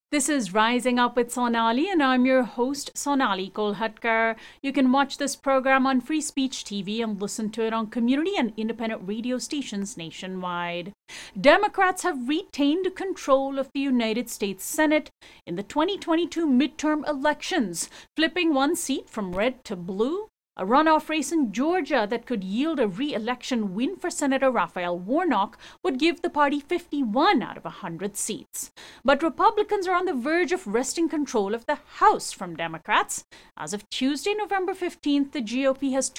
This is Rising Up with Sonali, and I'm your host, Sonali Kolhatkar. You can watch this program on Free Speech TV and listen to it on community and independent radio stations nationwide. Democrats have retained control of the United States Senate in the 2022 midterm elections, flipping one seat from red to blue. A runoff race in Georgia that could yield a re-election win for Senator Raphael Warnock would give the party 51 out of 100 seats. But Republicans are on the verge of wresting control of the House from Democrats. As of Tuesday, November 15th, the GOP has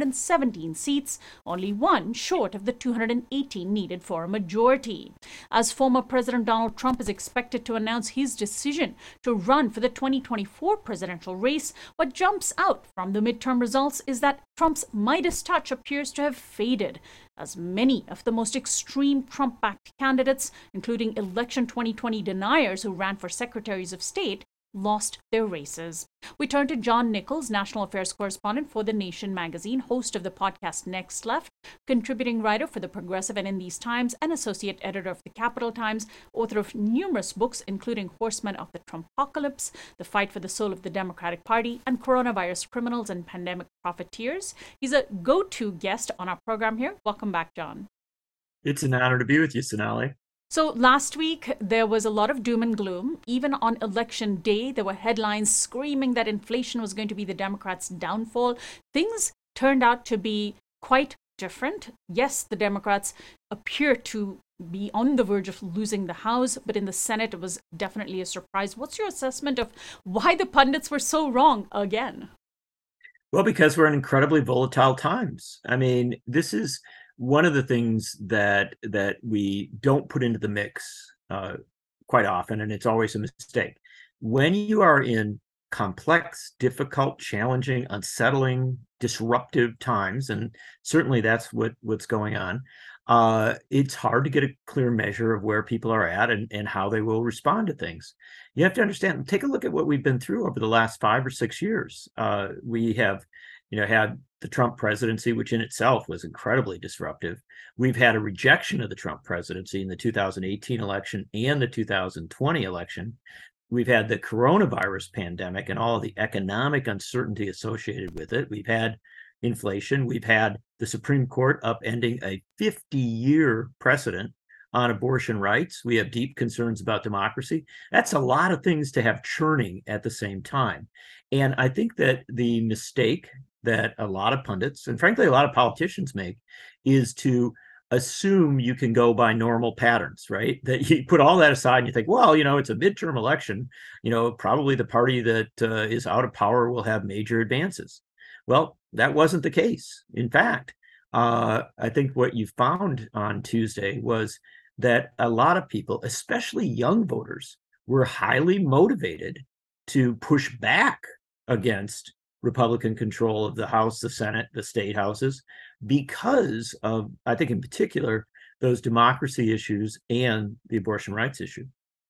217 seats, only one short of the 218 needed for a majority. As former President Donald Trump is expected to announce his decision to run for the 2024 presidential race, what jumps out from the midterm results is that Trump's Midas touch appears to have faded, as many of the most extreme Trump-backed candidates, including election 2020 deniers who ran for secretaries of state, lost their races. We turn to John Nichols, national affairs correspondent for The Nation magazine, host of the podcast Next Left, contributing writer for The Progressive and In These Times, and associate editor of The Capital Times, author of numerous books, including Horsemen of the Trumpocalypse, The Fight for the Soul of the Democratic Party, and Coronavirus Criminals and Pandemic Profiteers. He's a go-to guest on our program here. Welcome back, John. It's an honor to be with you, Sonali. So last week, there was a lot of doom and gloom. Even on election day, there were headlines screaming that inflation was going to be the Democrats' downfall. Things turned out to be quite different. Yes, the Democrats appear to be on the verge of losing the House, but in the Senate, it was definitely a surprise. What's your assessment of why the pundits were so wrong again? Well, because we're in incredibly volatile times. I mean, this is one of the things that we don't put into the mix quite often, and it's always a mistake. When you are in complex, difficult, challenging, unsettling, disruptive times, and certainly that's what's going on, it's hard to get a clear measure of where people are at and how they will respond to things. You have to understand, take a look at what we've been through over the last 5 or 6 years. We have had the Trump presidency, which in itself was incredibly disruptive. We've had a rejection of the Trump presidency in the 2018 election and the 2020 election. We've had the coronavirus pandemic and all of the economic uncertainty associated with it. We've had inflation. We've had the Supreme Court upending a 50-year precedent on abortion rights. We have deep concerns about democracy. That's a lot of things to have churning at the same time. And I think that the mistake that a lot of pundits, and frankly, a lot of politicians make, is to assume you can go by normal patterns, right? That you put all that aside and you think, well, it's a midterm election, probably the party that is out of power will have major advances. Well, that wasn't the case. In fact, I think what you found on Tuesday was that a lot of people, especially young voters, were highly motivated to push back against Republican control of the House, the Senate, the state houses, because of, I think in particular, those democracy issues and the abortion rights issue.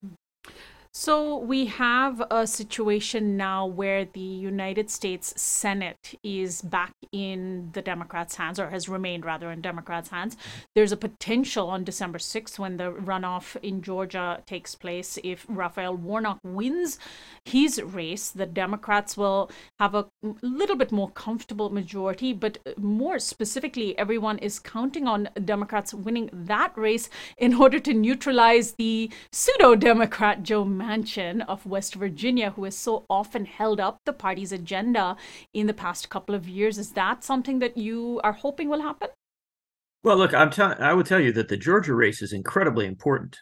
So we have a situation now where the United States Senate is back in the Democrats' hands, or has remained rather in Democrats' hands. There's a potential on December 6th when the runoff in Georgia takes place. If Raphael Warnock wins his race, the Democrats will have a little bit more comfortable majority, but more specifically, everyone is counting on Democrats winning that race in order to neutralize the pseudo-Democrat Joe Manchin of West Virginia, who has so often held up the party's agenda in the past couple of years. Is that something that you are hoping will happen? Well, look, I would tell you that the Georgia race is incredibly important.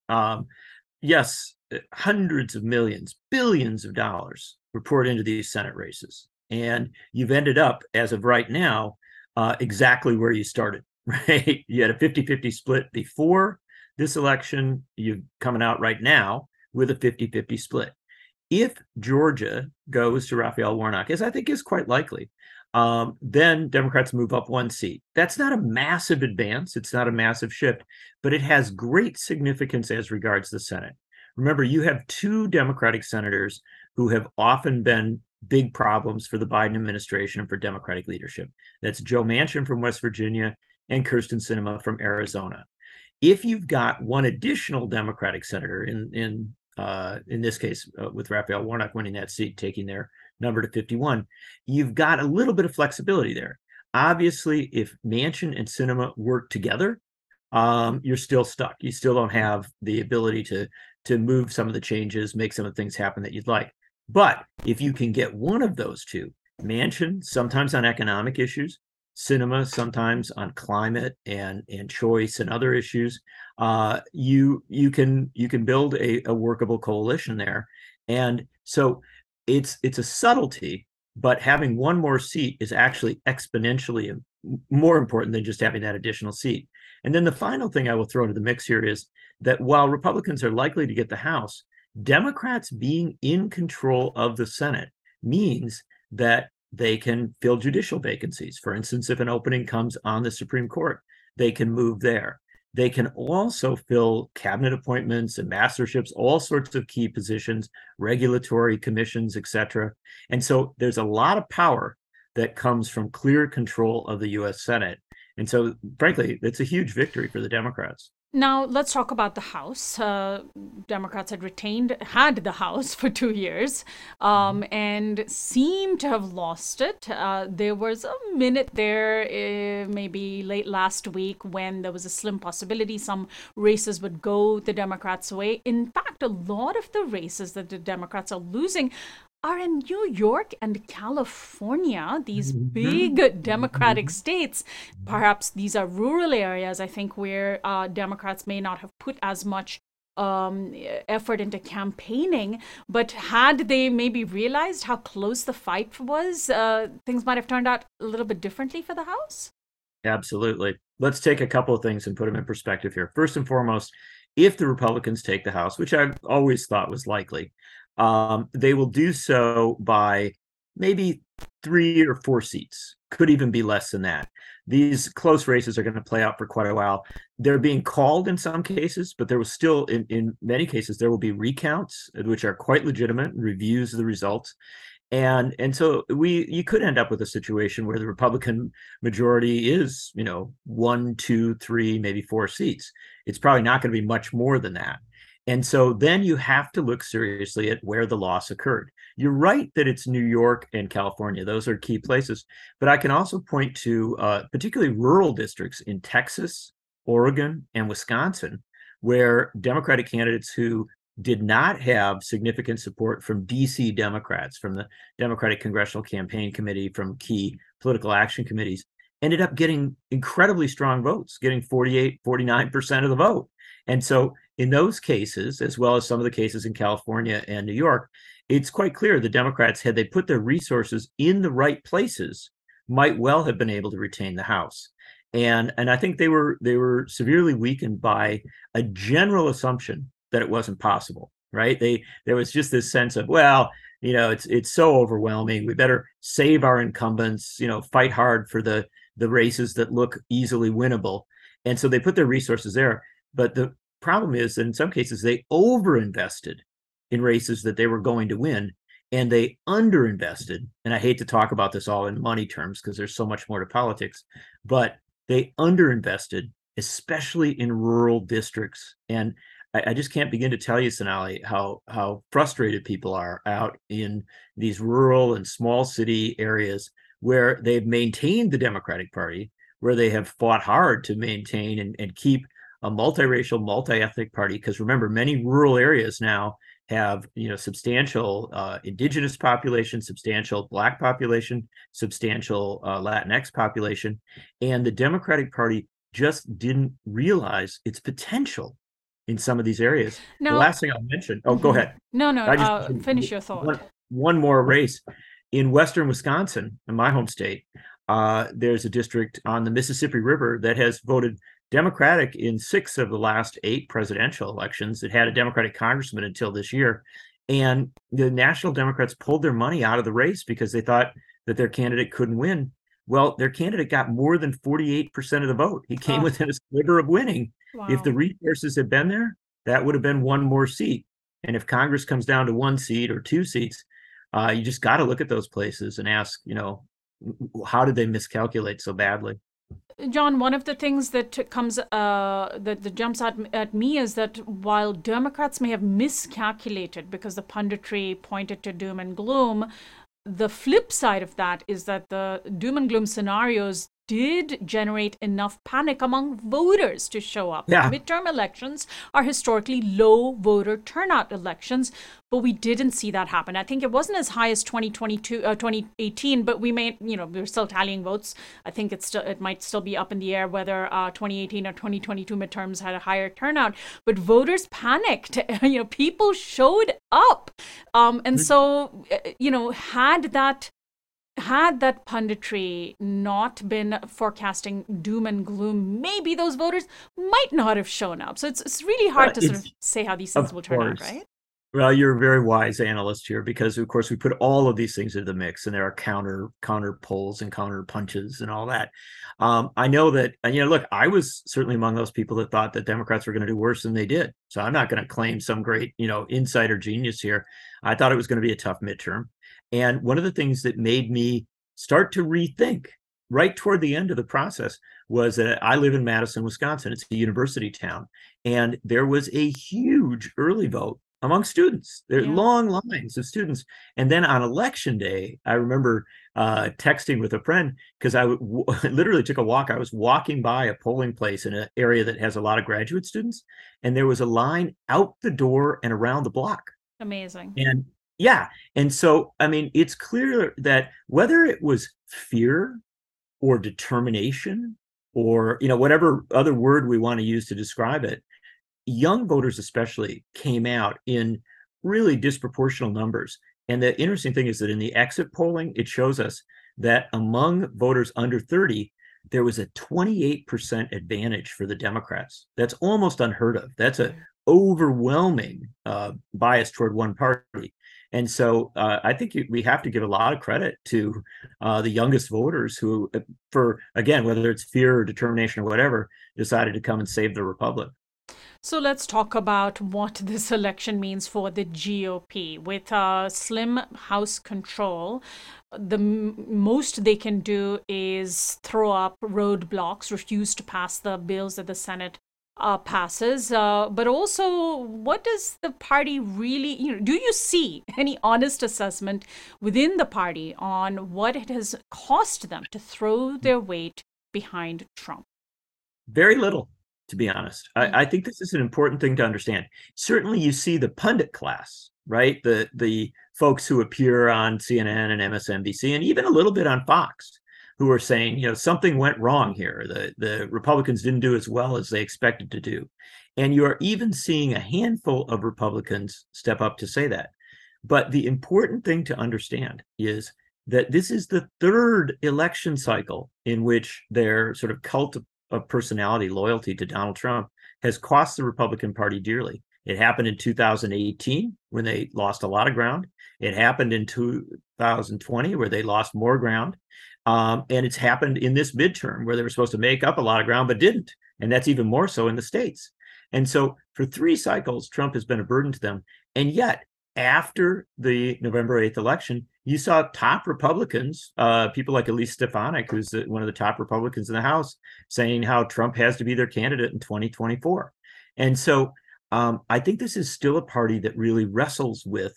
Yes, hundreds of millions, billions of dollars were poured into these Senate races. And you've ended up, as of right now, exactly where you started, right? You had a 50-50 split before this election. You're coming out right now with a 50-50 split. If Georgia goes to Raphael Warnock, as I think is quite likely, then Democrats move up one seat. That's not a massive advance. It's not a massive shift, but it has great significance as regards the Senate. Remember, you have 2 Democratic senators who have often been big problems for the Biden administration and for Democratic leadership. That's Joe Manchin from West Virginia and Kyrsten Sinema from Arizona. If you've got one additional Democratic senator in in this case, with Raphael Warnock winning that seat, taking their number to 51, you've got a little bit of flexibility there. Obviously, if Manchin and Sinema work together, you're still stuck. You still don't have the ability to move some of the changes, make some of the things happen that you'd like. But if you can get one of those two, Manchin sometimes on economic issues, Sinema sometimes on climate and choice and other issues, you can build a workable coalition there. And so it's a subtlety, but having one more seat is actually exponentially more important than just having that additional seat. And then the final thing I will throw into the mix here is that while Republicans are likely to get the House, Democrats being in control of the Senate means that they can fill judicial vacancies. For instance, if an opening comes on the Supreme Court, they can move there. They can also fill cabinet appointments, ambassadorships, all sorts of key positions, regulatory commissions, et cetera. And so there's a lot of power that comes from clear control of the U.S. Senate. And so, frankly, it's a huge victory for the Democrats. Now, let's talk about the House. Democrats had the House for 2 years and seemed to have lost it. There was a minute there, maybe late last week, when there was a slim possibility some races would go the Democrats' way. In fact, a lot of the races that the Democrats are losing are in New York and California, these big Democratic states. Perhaps these are rural areas, I think, where Democrats may not have put as much effort into campaigning. But had they maybe realized how close the fight was, things might have turned out a little bit differently for the House? Absolutely. Let's take a couple of things and put them in perspective here. First and foremost, if the Republicans take the House, which I've always thought was likely, they will do so by maybe 3 or 4 seats, could even be less than that. These close races are going to play out for quite a while. They're being called in some cases, but there was still, in many cases, there will be recounts, which are quite legitimate, reviews of the results. And so you could end up with a situation where the Republican majority is, 1, 2, 3, maybe 4 seats. It's probably not going to be much more than that. And so then you have to look seriously at where the loss occurred. You're right that it's New York and California. Those are key places. But I can also point to particularly rural districts in Texas, Oregon, and Wisconsin, where Democratic candidates who did not have significant support from DC Democrats, from the Democratic Congressional Campaign Committee, from key political action committees, ended up getting incredibly strong votes, getting 48, 49% of the vote. And so in those cases, as well as some of the cases in California and New York, it's quite clear the Democrats, had they put their resources in the right places, might well have been able to retain the House. And I think they were severely weakened by a general assumption that it wasn't possible, right? There was just this sense of, well, it's so overwhelming. We better save our incumbents, fight hard for the races that look easily winnable. And so they put their resources there. But the problem is that in some cases they overinvested in races that they were going to win, and they underinvested. And I hate to talk about this all in money terms because there's so much more to politics, but they underinvested, especially in rural districts. And I just can't begin to tell you, Sonali, how frustrated people are out in these rural and small city areas where they've maintained the Democratic Party, where they have fought hard to maintain and keep a multiracial, multi-ethnic party. Because remember, many rural areas now have substantial indigenous population, substantial Black population, substantial Latinx population, and the Democratic Party just didn't realize its potential in some of these areas. Now, the last thing I'll mention. Oh, go ahead. No. Finish your thought. One more race in western Wisconsin, in my home state. There's a district on the Mississippi River that has voted Democratic in 6 of the last 8 presidential elections. It had a Democratic congressman until this year. And the National Democrats pulled their money out of the race because they thought that their candidate couldn't win. Well, their candidate got more than 48% of the vote. He came within a sliver of winning. Wow. If the resources had been there, that would have been one more seat. And if Congress comes down to 1 seat or 2 seats, you just got to look at those places and ask, how did they miscalculate so badly? John, one of the things that comes that jumps at me is that while Democrats may have miscalculated because the punditry pointed to doom and gloom, the flip side of that is that the doom and gloom scenarios did generate enough panic among voters to show up. Yeah. Midterm elections are historically low voter turnout elections, but we didn't see that happen. I think it wasn't as high as 2018, but we're still tallying votes. I think it might still be up in the air whether 2018 or 2022 midterms had a higher turnout. But voters panicked. People showed up, and so had that punditry not been forecasting doom and gloom, maybe those voters might not have shown up. So it's really hard to sort of say how these things will turn out, right? Well, you're a very wise analyst here because, of course, we put all of these things into the mix, and there are counter polls and counter punches and all that. I know that, look, I was certainly among those people that thought that Democrats were going to do worse than they did. So I'm not going to claim some great, insider genius here. I thought it was going to be a tough midterm. And one of the things that made me start to rethink right toward the end of the process was that I live in Madison, Wisconsin. It's a university town. And there was a huge early vote among students. There are long lines of students. And then on election day, I remember texting with a friend because I literally took a walk. I was walking by a polling place in an area that has a lot of graduate students. And there was a line out the door and around the block. Amazing. And yeah. And so, I mean, it's clear that whether it was fear or determination or, whatever other word we want to use to describe it, young voters especially came out in really disproportional numbers. And the interesting thing is that in the exit polling, it shows us that among voters under 30, there was a 28% advantage for the Democrats. That's almost unheard of. That's an overwhelming bias toward one party. And so I think we have to give a lot of credit to the youngest voters who, for, again, whether it's fear or determination or whatever, decided to come and save the republic. So let's talk about what this election means for the GOP. With slim House control, the most they can do is throw up roadblocks, refuse to pass the bills that the Senate passes. But also, what does the party really, do you see any honest assessment within the party on what it has cost them to throw their weight behind Trump? Very little. To be honest, I think this is an important thing to understand. Certainly, you see the pundit class, right? The folks who appear on CNN and MSNBC, and even a little bit on Fox, who are saying, something went wrong here. The Republicans didn't do as well as they expected to do. And you are even seeing a handful of Republicans step up to say that. But the important thing to understand is that this is the third election cycle in which their sort of cult of personality loyalty to Donald Trump has cost the Republican Party dearly. It happened in 2018 when they lost a lot of ground. It happened in 2020 where they lost more ground. And it's happened in this midterm where they were supposed to make up a lot of ground but didn't. And that's even more so in the states. And so for 3 cycles, Trump has been a burden to them. And yet, after the November 8th election, you saw top Republicans, people like Elise Stefanik, who's one of the top Republicans in the House, saying how Trump has to be their candidate in 2024. And so I think this is still a party that really wrestles with,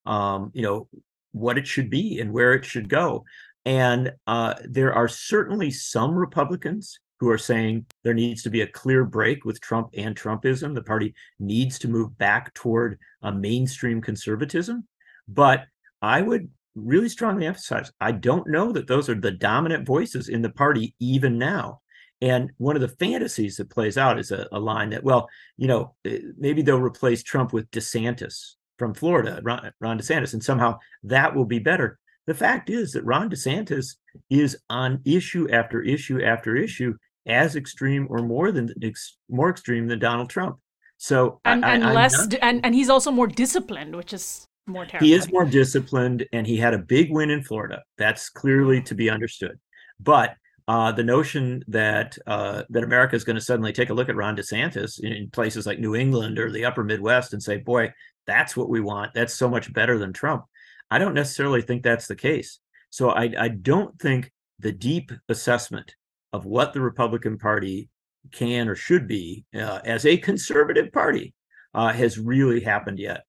what it should be and where it should go. And there are certainly some Republicans who are saying there needs to be a clear break with Trump and Trumpism. The party needs to move back toward a mainstream conservatism. But I would really strongly emphasize, I don't know that those are the dominant voices in the party even now. And one of the fantasies that plays out is a line that, well, maybe they'll replace Trump with DeSantis from Florida, Ron DeSantis, and somehow that will be better. The fact is that Ron DeSantis is on issue after issue after issue as extreme or more extreme than Donald Trump. So and he's also more disciplined, which is more terrible. He is more disciplined, and he had a big win in Florida. That's clearly to be understood. But the notion that America is going to suddenly take a look at Ron DeSantis in places like New England or the upper Midwest and say, boy, that's what we want. That's so much better than Trump. I don't necessarily think that's the case. So I don't think the deep assessment of what the Republican Party can or should be as a conservative party has really happened yet.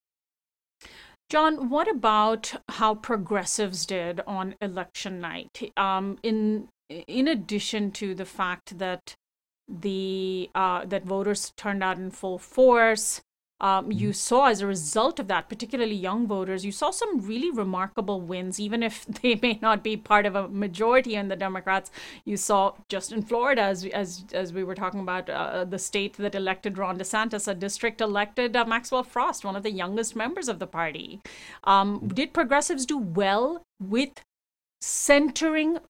John, what about how progressives did on election night? In addition to the fact that that voters turned out in full force, you saw as a result of that, particularly young voters, you saw some really remarkable wins, even if they may not be part of a majority in the Democrats. You saw just in Florida, as we were talking about, the state that elected Ron DeSantis, a district elected Maxwell Frost, one of the youngest members of the party. Did progressives do well with centering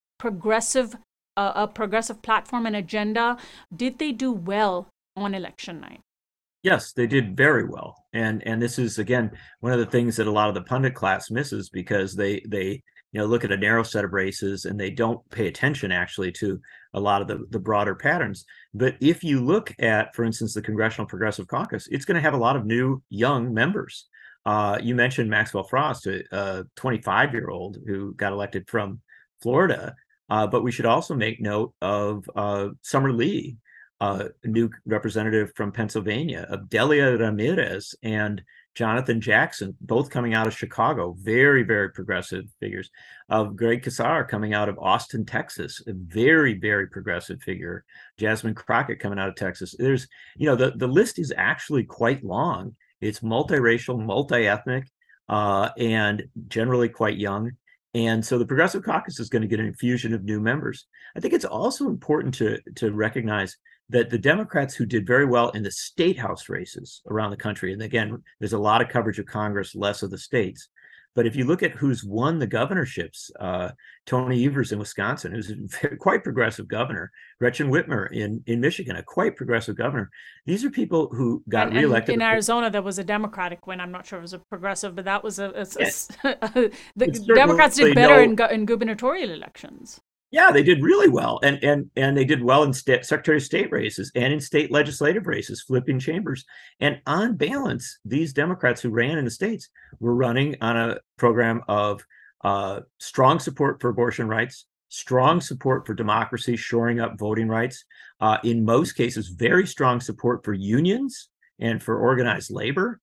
a progressive platform and agenda? Did they do well on election night? Yes, they did very well, and this is again one of the things that a lot of the pundit class misses, because they look at a narrow set of races and they don't pay attention actually to a lot of the broader patterns. But if you look at, for instance, the Congressional Progressive Caucus, it's going to have a lot of new young members. You mentioned Maxwell Frost, a 25-year-old who got elected from Florida, but we should also make note of Summer Lee, a new representative from Pennsylvania, of Delia Ramirez and Jonathan Jackson, both coming out of Chicago, very, very progressive figures, of Greg Casar coming out of Austin, Texas, a very, very progressive figure, Jasmine Crockett coming out of Texas. There's, the list is actually quite long. It's multiracial, multi-ethnic, and generally quite young. And so the Progressive Caucus is going to get an infusion of new members. I think it's also important to recognize that the Democrats who did very well in the state house races around the country, and again, there's a lot of coverage of Congress, less of the states. But if you look at who's won the governorships, Tony Evers in Wisconsin, who's a quite progressive governor, Gretchen Whitmer in Michigan, a quite progressive governor. These are people who got reelected. In Arizona, there was a Democratic win. I'm not sure if it was a progressive, but that was the Democrats did better in gubernatorial elections. Yeah, they did really well, and they did well in Secretary of State races and in state legislative races, flipping chambers. And on balance, these Democrats who ran in the states were running on a program of strong support for abortion rights, strong support for democracy, shoring up voting rights. In most cases, very strong support for unions and for organized labor.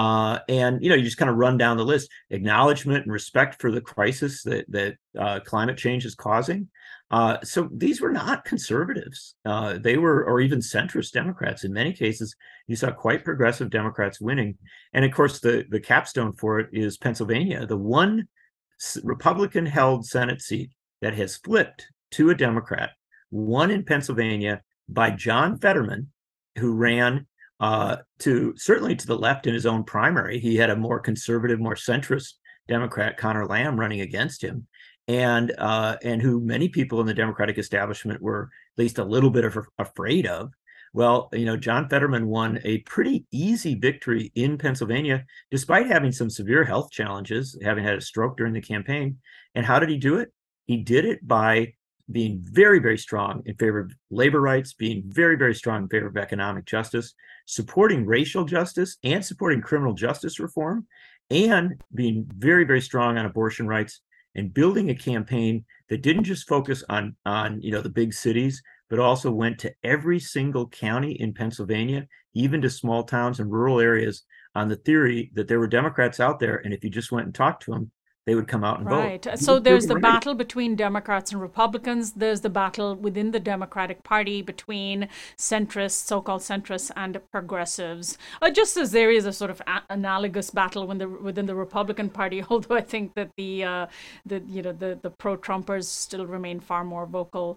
And you just kind of run down the list: acknowledgement and respect for the crisis that climate change is causing. So these were not conservatives. They were, or even centrist Democrats. In many cases, you saw quite progressive Democrats winning. And of course, the capstone for it is Pennsylvania, the one Republican-held Senate seat that has flipped to a Democrat, won in Pennsylvania by John Fetterman, who ran certainly to the left in his own primary. He had a more conservative, more centrist Democrat, Conor Lamb, running against him, and who many people in the Democratic establishment were at least a little bit afraid of. Well, John Fetterman won a pretty easy victory in Pennsylvania, despite having some severe health challenges, having had a stroke during the campaign. And how did he do it? He did it by being very, very strong in favor of labor rights, being very, very strong in favor of economic justice, supporting racial justice and supporting criminal justice reform, and being very, very strong on abortion rights, and building a campaign that didn't just focus on the big cities, but also went to every single county in Pennsylvania, even to small towns and rural areas, on the theory that there were Democrats out there, and if you just went and talked to them, they would come out and vote. Right. So there's the battle between Democrats and Republicans. There's the battle within the Democratic Party between centrists, so-called centrists, and progressives. Just as there is a sort of analogous battle within the Republican Party, although I think that the pro-Trumpers still remain far more vocal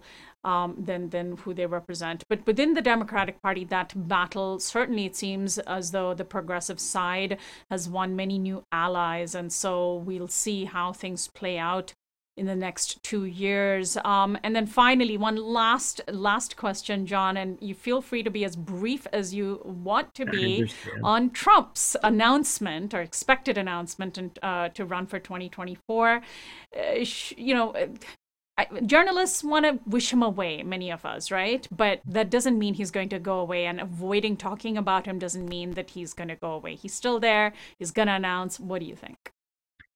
than who they represent. But within the Democratic Party, that battle, certainly it seems as though the progressive side has won many new allies. And so we'll see how things play out in the next 2 years. And then finally, one last question, John, and you feel free to be as brief as you want to be on Trump's announcement or expected announcement to run for 2024. Journalists want to wish him away, many of us, right? But that doesn't mean he's going to go away, and avoiding talking about him doesn't mean that he's going to go away. He's still there. He's going to announce. What do you think?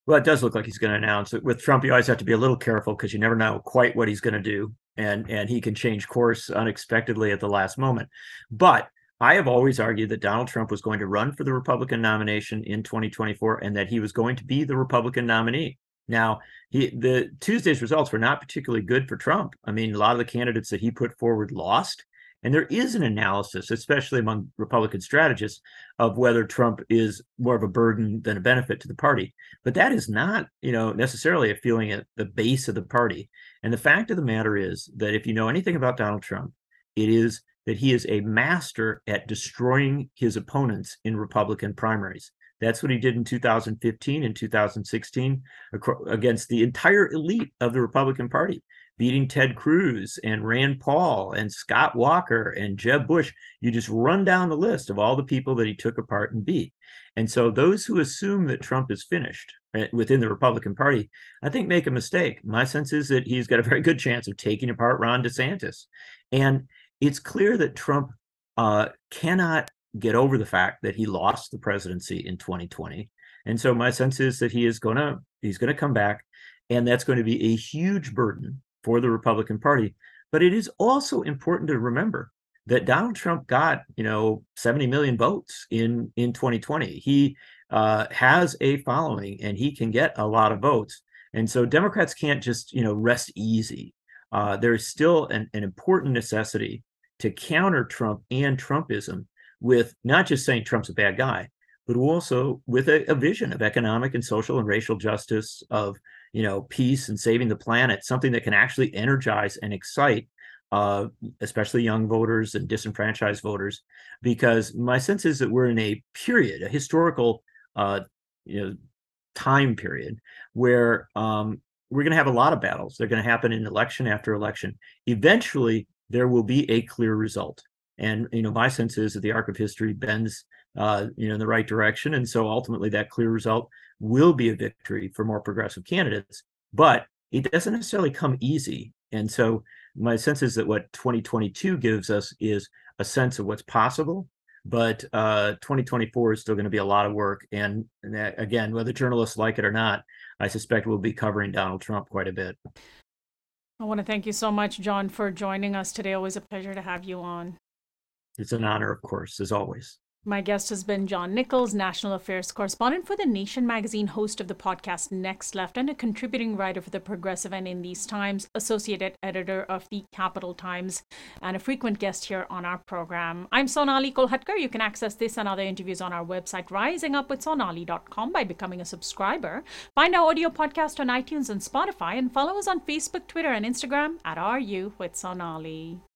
Well, it does look like he's going to announce it. With Trump, you always have to be a little careful because you never know quite what he's going to do, and he can change course unexpectedly at the last moment. But I have always argued that Donald Trump was going to run for the Republican nomination in 2024 and that he was going to be the Republican nominee. Now, the Tuesday's results were not particularly good for Trump. I mean, a lot of the candidates that he put forward lost. And there is an analysis, especially among Republican strategists, of whether Trump is more of a burden than a benefit to the party. But that is not, necessarily a feeling at the base of the party. And the fact of the matter is that if you know anything about Donald Trump, it is that he is a master at destroying his opponents in Republican primaries. That's what he did in 2015 and 2016 against the entire elite of the Republican Party, beating Ted Cruz and Rand Paul and Scott Walker and Jeb Bush. You just run down the list of all the people that he took apart and beat. And so those who assume that Trump is finished within the Republican Party, I think make a mistake. My sense is that he's got a very good chance of taking apart Ron DeSantis. And it's clear that Trump cannot get over the fact that he lost the presidency in 2020. And so my sense is that he's going to come back, and that's going to be a huge burden for the Republican Party. But it is also important to remember that Donald Trump got, 70 million votes in 2020. He has a following, and he can get a lot of votes. And so Democrats can't just, rest easy. There's still an important necessity to counter Trump and Trumpism with not just saying Trump's a bad guy, but also with a vision of economic and social and racial justice, of peace and saving the planet, something that can actually energize and excite especially young voters and disenfranchised voters. Because my sense is that we're in a historical time period where we're going to have a lot of battles. They're going to happen in election after election. Eventually, there will be a clear result. And, my sense is that the arc of history bends, in the right direction. And so ultimately that clear result will be a victory for more progressive candidates, but it doesn't necessarily come easy. And so my sense is that what 2022 gives us is a sense of what's possible, but 2024 is still going to be a lot of work. And again, whether journalists like it or not, I suspect we'll be covering Donald Trump quite a bit. I want to thank you so much, John, for joining us today. Always a pleasure to have you on. It's an honor, of course, as always. My guest has been John Nichols, National Affairs Correspondent for The Nation magazine, host of the podcast Next Left, and a contributing writer for The Progressive and In These Times, associate editor of The Capital Times, and a frequent guest here on our program. I'm Sonali Kolhatkar. You can access this and other interviews on our website, risingupwithsonali.com, by becoming a subscriber. Find our audio podcast on iTunes and Spotify, and follow us on Facebook, Twitter, and Instagram at RU with Sonali.